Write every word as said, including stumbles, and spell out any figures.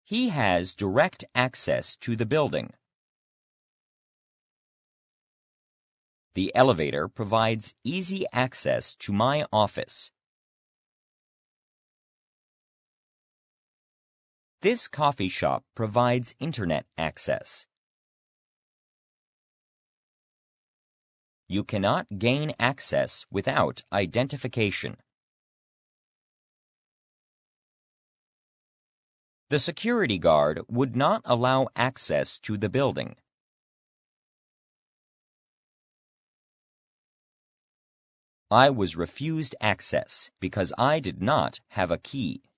He has direct access to the building. The elevator provides easy access to my office. This coffee shop provides internet access. You cannot gain access without identification. The security guard would not allow access to the building. I was refused access because I did not have a key.